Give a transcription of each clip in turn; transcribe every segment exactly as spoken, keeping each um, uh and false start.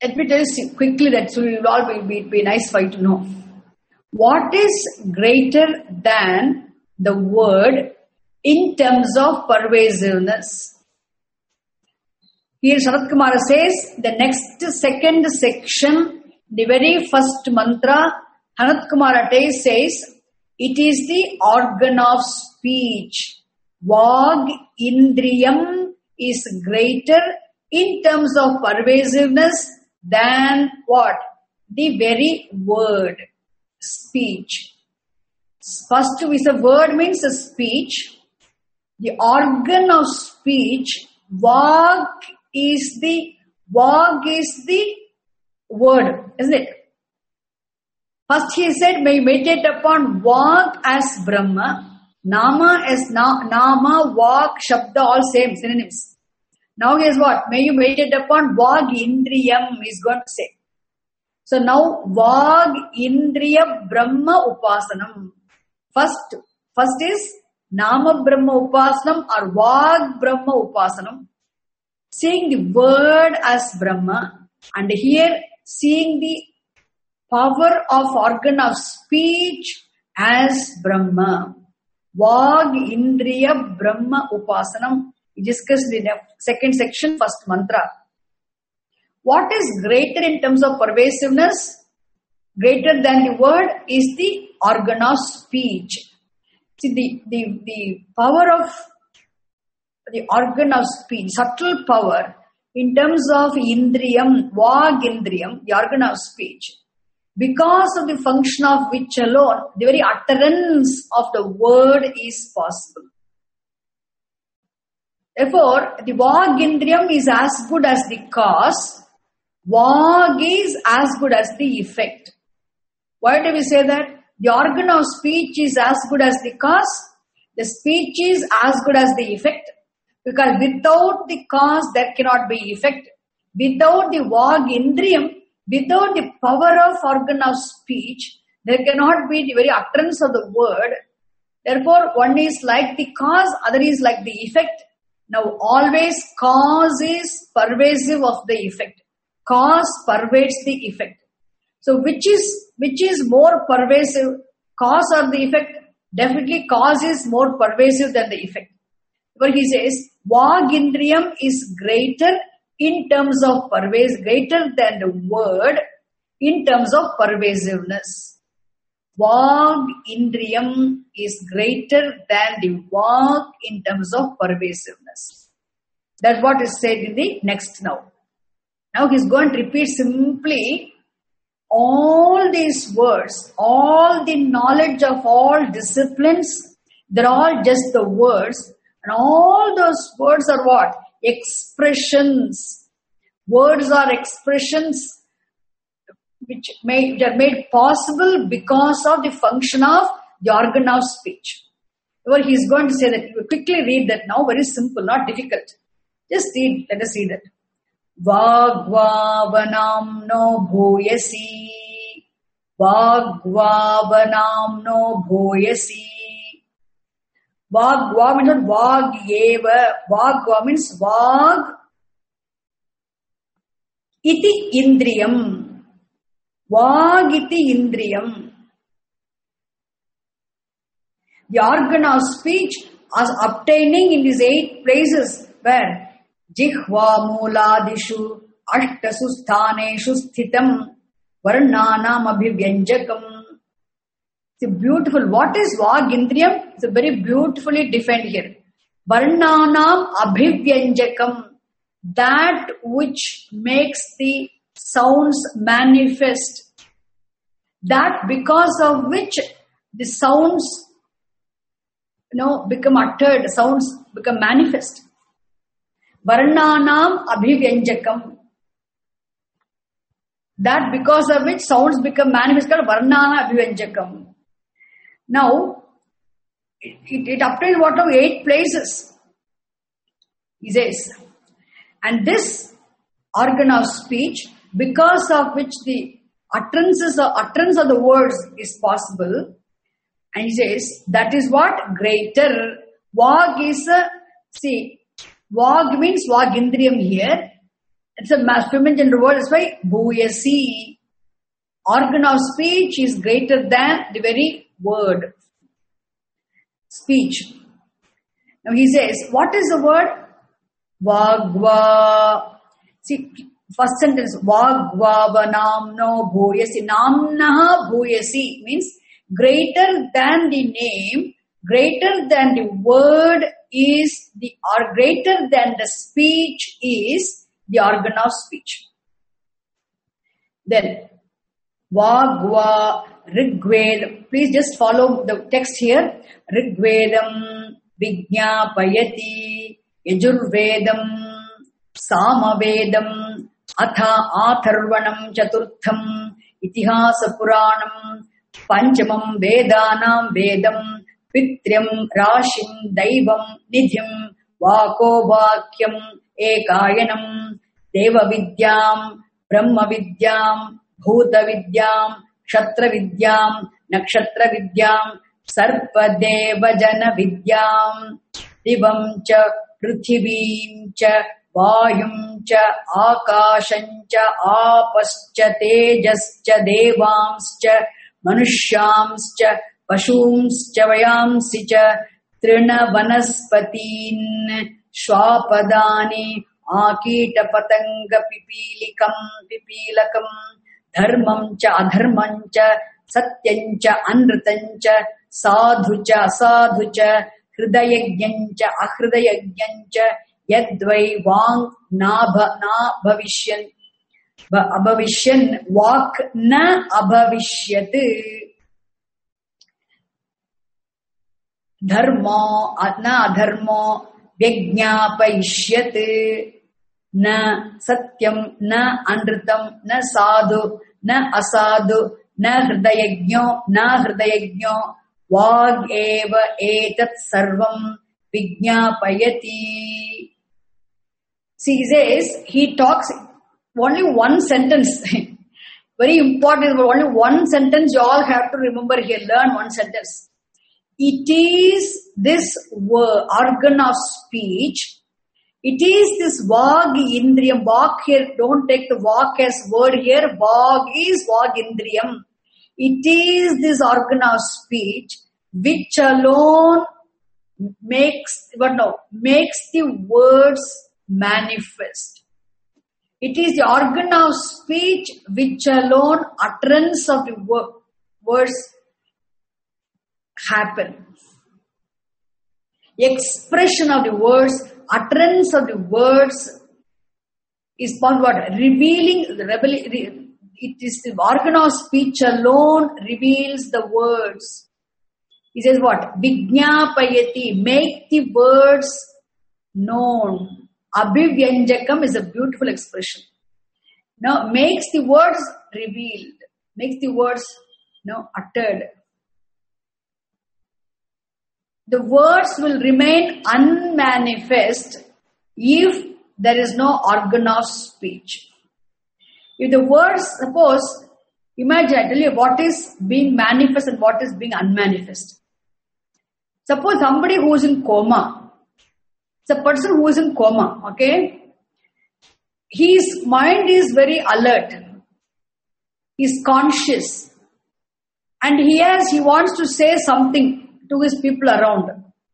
let me tell you quickly that so it will all be, be, be nice for you to know. What is greater than the word in terms of pervasiveness? Here Sanat Kumara says, the next second section, the very first mantra, Sanat Kumara says, it is the organ of speech. Vag Indriyam is greater in terms of pervasiveness than what? The very word, speech. First is a word means a speech. The organ of speech, Vag is the, Vag is the word, isn't it? First he said, may meditate upon Vag as Brahma, Nama as na, Nama, Vag, Shabda, all same synonyms. Now he is what? May you meditate upon Vag Indriyam, he is going to say. So now Vag Indriya Brahma Upasanam. First, first is Nama Brahma Upasanam or Vag Brahma Upasanam. Seeing the word as Brahma, and here seeing the power of organ of speech as Brahma. Vag Indriya Brahma Upasanam. We discussed in the second section, first mantra. What is greater in terms of pervasiveness? Greater than the word is the organ of speech. See, the, the, the power of the organ of speech, subtle power in terms of Indriyam, Vag Indriyam, the organ of speech, because of the function of which alone, the very utterance of the word is possible. Therefore, the Vag Indriyam is as good as the cause. Vag is as good as the effect. Why do we say that? The organ of speech is as good as the cause. The speech is as good as the effect. Because without the cause, there cannot be effect. Without the Vag Indriyam, without the power of organ of speech, there cannot be the very utterance of the word. Therefore, one is like the cause, other is like the effect. Now, always cause is pervasive of the effect. Cause pervades the effect. So, which is which is more pervasive, cause or the effect? Definitely, cause is more pervasive than the effect. But he says, Vag Indriyam is greater in terms of pervasive, greater than the word in terms of pervasiveness. Vag Indriyam is greater than the Vag in terms of pervasiveness. That's what is said in the next now. Now he is going to repeat simply all these words, all the knowledge of all disciplines, they're all just the words. And all those words are what? Expressions. Words are expressions which, may, which are made possible because of the function of the organ of speech. Well, he is going to say that. You will quickly read that now. Very simple, not difficult. Just read. Let us read that. Vagvavanam no bhoyasi. Vagvavanam no bhoyasi. Vagva means not vag eva. Vagva means vag iti indriyam. Vag iti indriyam. The organ of speech is obtaining in these eight places where Jihva Mooladishu Ashtasu Sthaneshu Sthitam Varnanam Abhivyanjakam. It's beautiful. What is Vag Indriyam? It's very beautifully defined here. Varnanam Abhivyanjakam. That which makes the sounds manifest. That because of which the sounds, you know, become uttered, sounds become manifest. Varnanam Abhivyanjakam. That because of which sounds become manifest, called Varnana Abhivyanjakam. Now, it, it, it obtains what of eight places. He says, and this organ of speech, because of which the utterances or utterance of the words is possible, and he says, that is what? Greater. Vag is a, see, Vag means Vag Indriyam here. It's a feminine gender word. That's why bhuyasi. Organ of speech is greater than the very word. Speech. Now he says, what is the word? Vagva. See, first sentence, Vagvavanamno bhuyasi. Namnaha bhuyasi means greater than the name, greater than the word is the, or greater than the speech is the organ of speech. Then, Vagva Rigved. Please just follow the text here. Rigvedam Vijñāpayati Yajurvedam Samavedam Atha Atharvanam Chaturtham Itihasa Puranam Panchamam Vedanam Vedam Pitryam Rashim Daivam Nidhyam Vako Vakyam Ekayanam Deva Vidyam Brahma Vidyam Bhuta Vidyam Kshatra Vidyam Nakshatra Vidyam Sarpa Deva Jana Vidyam Divam Cha Prithivim Cha Vayum Cha Akasham Cha Apascha Tejas Cha Devams Cha Manushams Cha Pashums Cha Vayamsi Cha Trina Vanaspatin Shwapadani Akita Patanga Pipilikam Pipilakam Dharmam Cha Adharmam Cha Satyam Cha Anritam Cha Sadhu Cha Sadhu Cha Hridayagyan Cha Ahridayagyan Cha Yadvai Vang Na Bhavishyan Abhavishyan Vak Na Abhavishyat Dharma Na Adharma Vyajñāpayishyat Na Satyam Na Anritam Na Sadhu Na Asadhu Na Hridayagyo Na Hridayagyo Vag Eva Etat Sarvam Vijñāpayati. See, he says, he talks only one sentence. Very important, only one sentence you all have to remember here. Learn one sentence. It is this word, organ of speech. It is this Vag Indriyam. Vak here, don't take the Vak as word here. Vag is Vag Indriyam. It is this organ of speech which alone makes, but no, makes the words manifest. It is the organ of speech which alone utterance of the word, words happen. Expression of the words, utterance of the words is called what? Revealing, the rebel, it is the organ of speech alone reveals the words. He says what? Vijñāpayati, make the words known. Abhivyanjakam is a beautiful expression. Now, makes the words revealed, makes the words, you know, uttered. The words will remain unmanifest if there is no organ of speech. If the words, suppose, imagine, I tell you what is being manifest and what is being unmanifest. Suppose somebody who is in coma. It's a person who is in coma, okay? His mind is very alert. He is conscious. And he has, he wants to say something to his people around.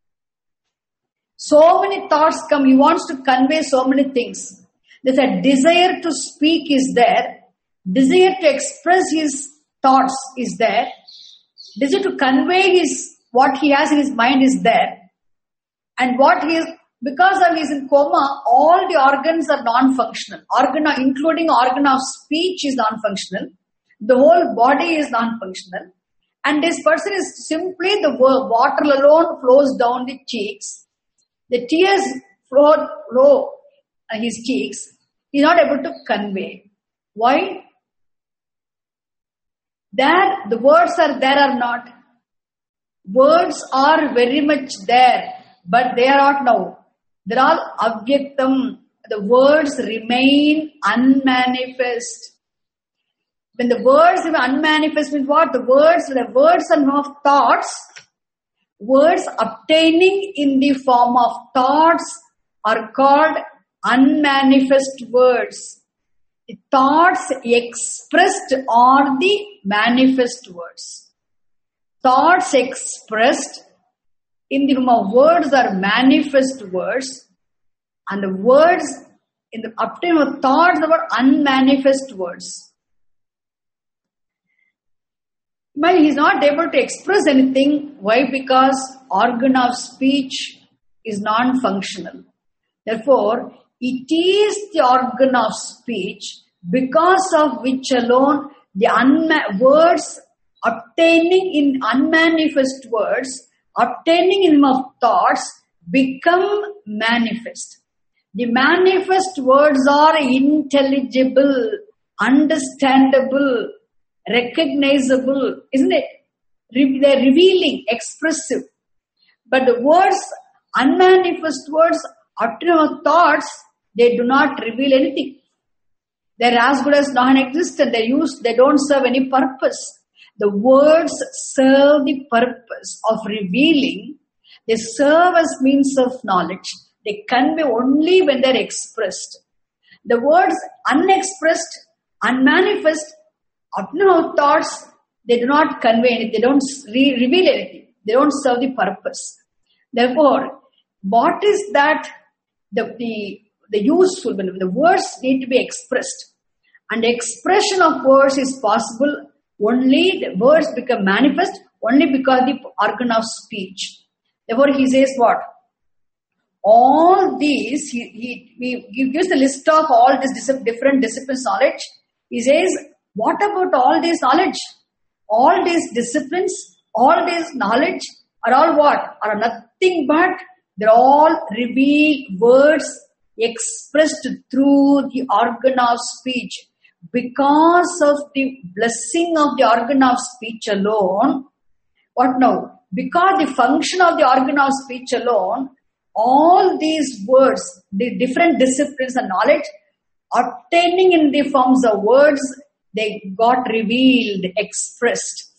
So many thoughts come. He wants to convey so many things. There's a desire to speak is there. Desire to express his thoughts is there. Desire to convey his what he has in his mind is there. And what he is, because of he is in coma, all the organs are non-functional. Organ, including organ of speech is non-functional. The whole body is non-functional. And this person is simply the water alone flows down the cheeks. The tears flow, flow on his cheeks. He is not able to convey. Why? There, the words are there or not? Words are very much there, but they are not now. They are all avyaktam. The words remain unmanifest. When the words are unmanifest means what? The words, the words are not thoughts. Words obtaining in the form of thoughts are called unmanifest words. The thoughts expressed are the manifest words. Thoughts expressed in the form of words are manifest words, and the words in the uptime of thoughts are unmanifest words. Well, he is not able to express anything. Why? Because organ of speech is non-functional. Therefore, it is the organ of speech because of which alone the unma- words obtaining in unmanifest words, obtaining in of thoughts, become manifest. The manifest words are intelligible, understandable, recognizable, isn't it? Re- they're revealing, expressive. But the words, unmanifest words, obtained of thoughts, they do not reveal anything. They're as good as non-existent. They use, they don't serve any purpose. The words serve the purpose of revealing. They serve as means of knowledge. They convey only when they're expressed. The words unexpressed, unmanifest, obtained of thoughts, they do not convey anything. They don't re- reveal anything. They don't serve the purpose. Therefore, what is that? The, the, the useful, the words need to be expressed. And the expression of words is possible only, the words become manifest only because the organ of speech. Therefore, he says what? All these, he, he, he gives the list of all these different disciplines knowledge. He says, what about all this knowledge? All these disciplines, all this knowledge are all what? Are nothing but they're all revealed words expressed through the organ of speech. Because of the blessing of the organ of speech alone, what now? Because the function of the organ of speech alone, all these words, the different disciplines and knowledge, obtaining in the forms of words, they got revealed, expressed.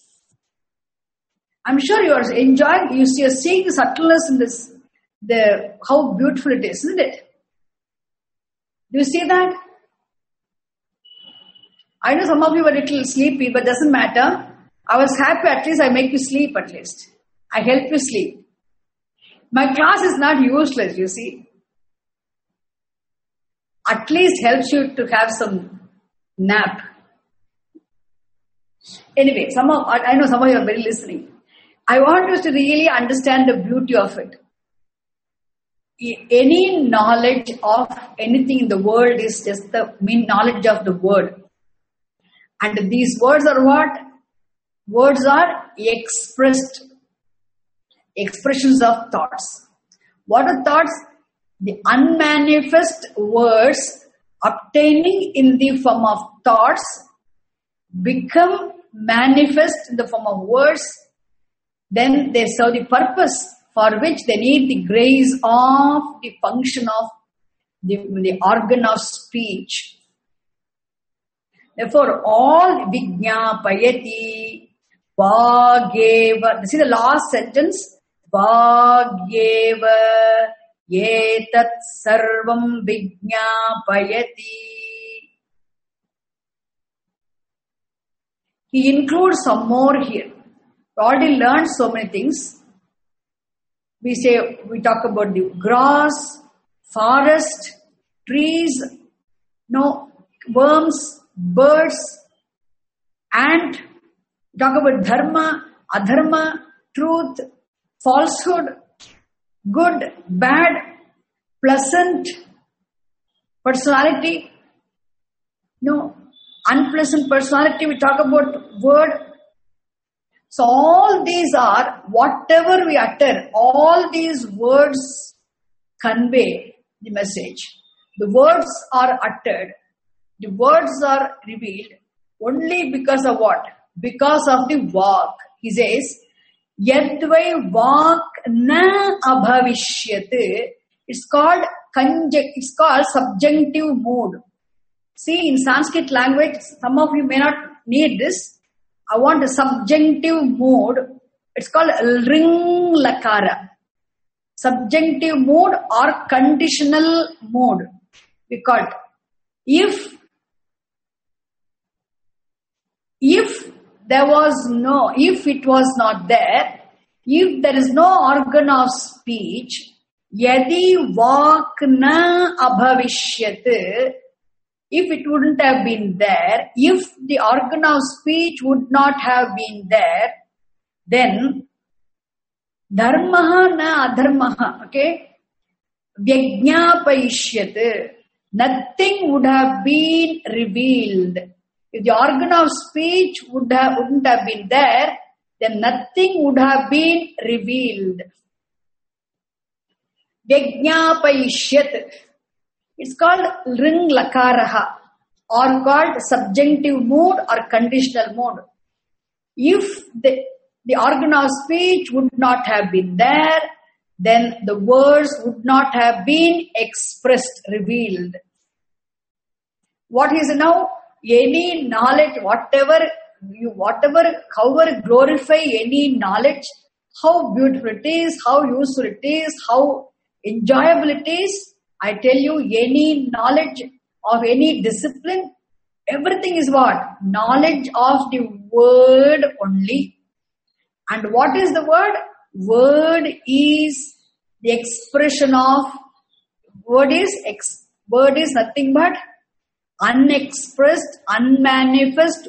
I'm sure you are enjoying, you see, you're seeing the subtleness in this, the how beautiful it is, isn't it? Do you see that? I know some of you were a little sleepy, but doesn't matter. I was happy, at least I make you sleep at least. I help you sleep. My class is not useless, you see. At least helps you to have some nap. Anyway, some of, I know some of you are very listening. I want you to really understand the beauty of it. Any knowledge of anything in the world is just the mean knowledge of the word. And these words are what? Words are expressed. Expressions of thoughts. What are thoughts? The unmanifest words obtaining in the form of thoughts become manifest in the form of words. Then they serve the purpose for which they need the grace of the function of the, the organ of speech. Therefore, all vijñāpayati vāgyeva. See the last sentence. Vāgyeva etat sarvam vijñāpayati. He includes some more here. We already learned so many things. We say, we talk about the grass, forest, trees, no, worms, birds, and talk about dharma, adharma, truth, falsehood, good, bad, pleasant, personality, no, unpleasant personality. We talk about word. So all these are, whatever we utter, all these words convey the message. The words are uttered. The words are revealed only because of what? Because of the vak. He says, Yadvai vak na abhavishyat. It's called conject, it's called subjunctive mood. See, in Sanskrit language, some of you may not need this. I want a subjunctive mood. It's called ring lakara. Subjunctive mood or conditional mood. we call it. If, if there was no, if it was not there, if there is no organ of speech, yadi vak na abhavishyat, if it wouldn't have been there, if the organ of speech would not have been there, then dharmaha na adharmaha, okay, vyajnapayishyat, nothing would have been revealed. If the organ of speech would have, wouldn't have been there, then nothing would have been revealed. Vyajnapayishyat. It's called ring lakaraha, or called subjunctive mood or conditional mood. If the, the organ of speech would not have been there, then the words would not have been expressed, revealed. What is now? Any knowledge, whatever you, whatever, however glorify any knowledge, how beautiful it is, how useful it is, how enjoyable it is. I tell you, any knowledge of any discipline, everything is what? Knowledge of the word only. And what is the word? Word is the expression of, word is, ex, word is nothing but unexpressed, unmanifest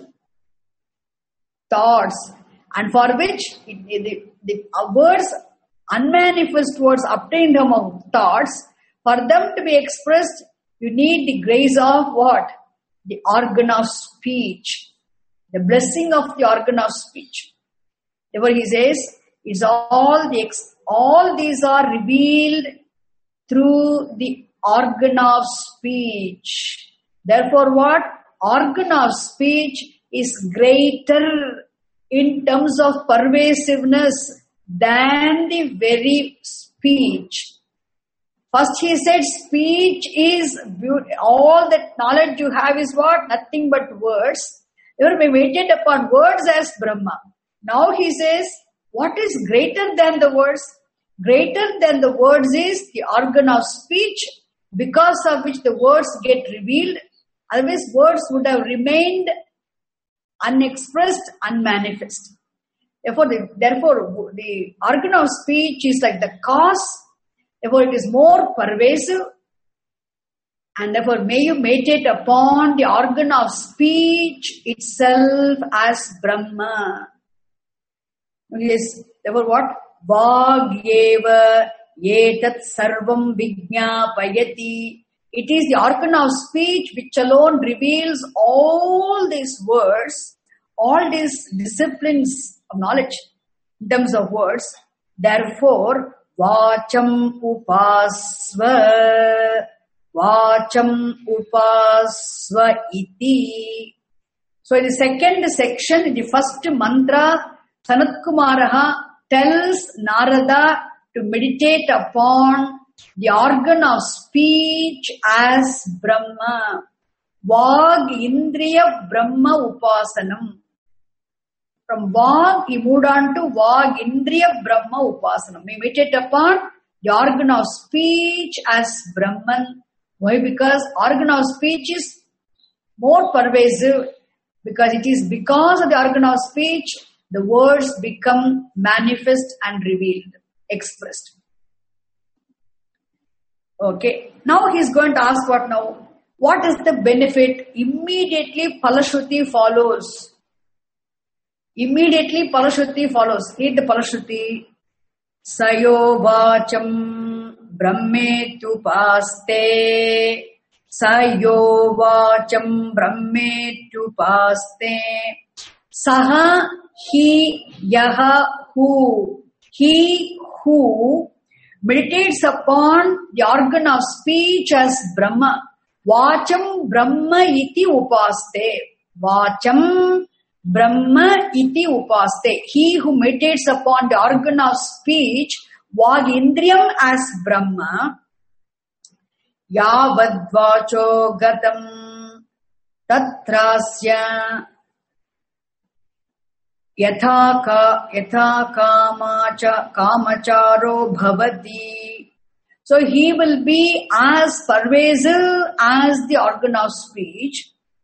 thoughts. And for which it, the, the words, unmanifest words obtained among thoughts, for them to be expressed, you need the grace of what? The organ of speech. The blessing of the organ of speech. Therefore he says, it's all the, all these are revealed through the organ of speech. Therefore what? Organ of speech is greater in terms of pervasiveness than the very speech. First he said speech is beauty. All that knowledge you have is what? Nothing but words. You will be weighted upon words as Brahma. Now he says, what is greater than the words? Greater than the words is the organ of speech, because of which the words get revealed. Otherwise words would have remained unexpressed, unmanifest. Therefore the, therefore, the organ of speech is like the cause. Therefore, it is more pervasive, and therefore may you meditate upon the organ of speech itself as Brahma. Yes, therefore what? Vagyeva etat sarvam vijñāpayati. It is the organ of speech which alone reveals all these words, all these disciplines of knowledge in terms of words. Therefore, Vacham upasva, Vacham upasva iti. So in the second section, in the first mantra, Sanat Kumaraha tells Narada to meditate upon the organ of speech as Brahma. Vag Indriya Brahma Upasanam. From Vag, he moved on to Vag Indriya Brahma Upasanam. We meditate upon the organ of speech as Brahman. Why? Because organ of speech is more pervasive. Because it is because of the organ of speech, the words become manifest and revealed, expressed. Okay. Now he is going to ask what now? What is the benefit? Immediately Palashruti follows. Immediately Palashruti follows. Read the Palashruti. Sayo vacham brahmetupaste. Sayo vacham brahmetupaste. Saha he yaha who. He who meditates upon the organ of speech as Brahma. Vacham Brahma iti upaste. Vacham Brahma iti upaste. He who meditates upon the organ of speech, Vag Indriyam as Brahma. Yavad vacho gatam tatrasya yatha ka yatha kamacha kamacharo bhavati. So he will be as pervasive as the organ of speech.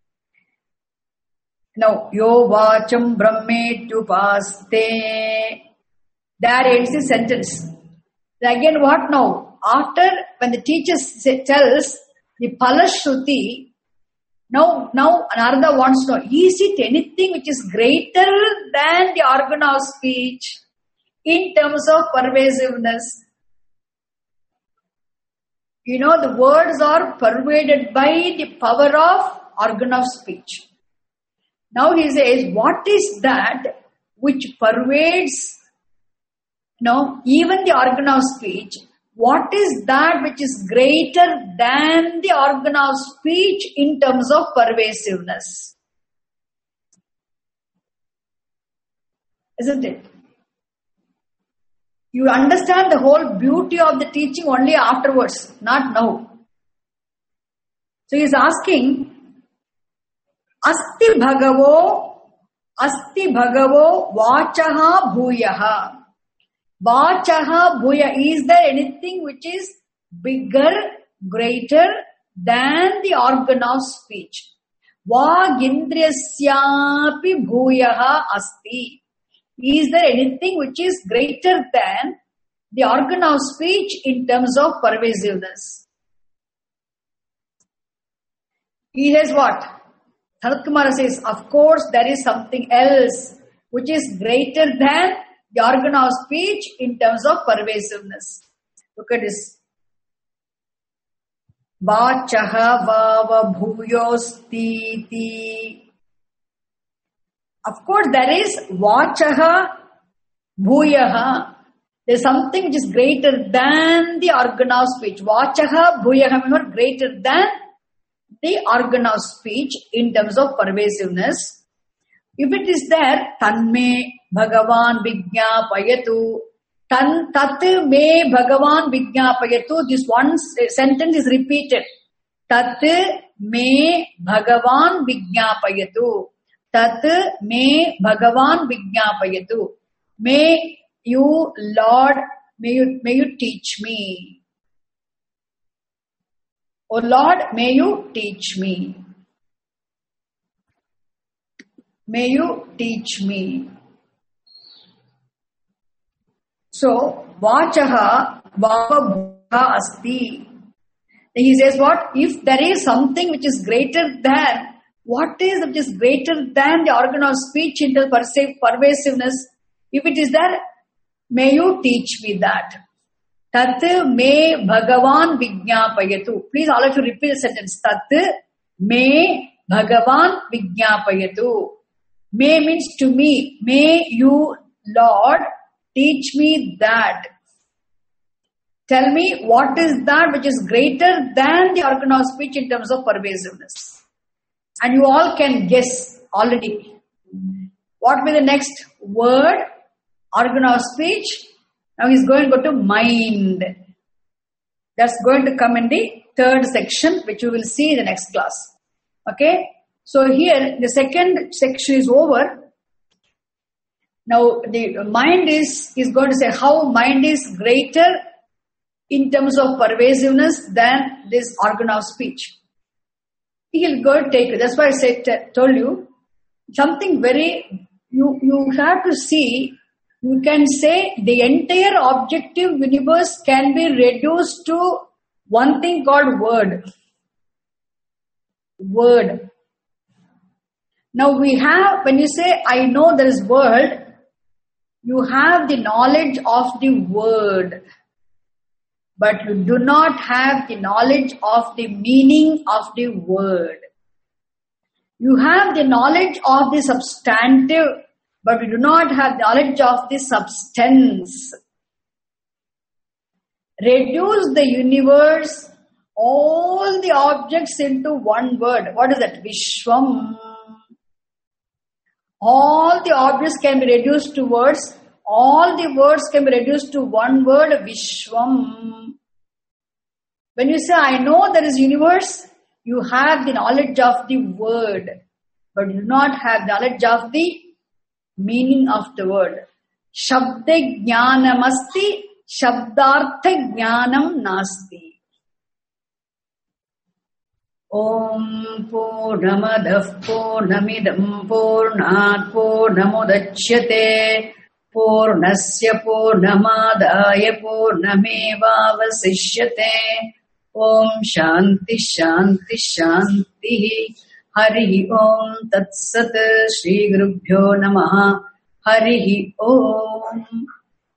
Now, yo vacham brahmetyupaste. There ends the sentence. Again, what now? After, when the teacher tells the Palashruti, now, now Narada wants to know, is it anything which is greater than the organ of speech in terms of pervasiveness? You know, the words are pervaded by the power of organ of speech. Now he says, what is that which pervades, you know, even the organ of speech? What is that which is greater than the organ of speech in terms of pervasiveness? Isn't it? You understand the whole beauty of the teaching only afterwards, not now. So he is asking, Asti Bhagavo, Asti Bhagavo, Vachaha Bhuyaha. Vachaha Bhuya. Is there anything which is bigger, greater than the organ of speech? Vagindriyasyapi Bhuyaha Asti. Is there anything which is greater than the organ of speech in terms of pervasiveness? He says what? Sanat Kumara says, of course there is something else which is greater than the organ of speech in terms of pervasiveness. Look at this. Vachaha vava bhuyostiti. Of course, there is vachaha bhuyaha. There is something which is greater than the organ of speech. Vachaha bhuyaha means not greater than the organ of speech in terms of pervasiveness. If it is there, tanme bhagavan vijñāpayatu. Tan tat me bhagavan vijñāpayatu. This one sentence is repeated. Tat me bhagavan vijñāpayatu. Tat me bhagavan vijñāpayatu. May you, Lord, may you, may you teach me. Oh Lord, may you teach me. May you teach me. So, vachaha vava bhuha asti. He says what? If there is something which is greater than, what is which is greater than the organ of speech in the pervasiveness? If it is there, may you teach me that. Tat me bhagavan vijñāpayatu. Please all of you repeat the sentence. Tat me bhagavan vijñāpayatu. May means to me. May you, Lord, teach me that. Tell me what is that which is greater than the organ of speech in terms of pervasiveness. And you all can guess already. What will be the next word? Organ of speech. Now he's going to go to mind. That's going to come in the third section, which we will see in the next class. Okay. So here the second section is over. Now the mind is, is going to say how mind is greater in terms of pervasiveness than this organ of speech. He'll go take it. That's why I said, told you, something very, you, you have to see, you can say the entire objective universe can be reduced to one thing called word. Word. Now we have, when you say, I know there is world, you have the knowledge of the word. But you do not have the knowledge of the meaning of the word. You have the knowledge of the substantive, but you do not have knowledge of the substance. Reduce the universe, all the objects into one word. What is that? Vishwam. All the objects can be reduced to words. All the words can be reduced to one word, Vishwam. When you say, I know there is universe, you have the knowledge of the word, but you do not have knowledge of the meaning of the word. Shabde jnanamasti Shabdartha Jnanam Nasti. Om Purnamadah Purnamidam Purnat Purnamudachyate Purnasya Purnamadaya Purnamevavasishyate. Om Shanti Shanti Shanti. Hari Om Tat Sat. Shri Gurubhyo Namaha. Hari Om.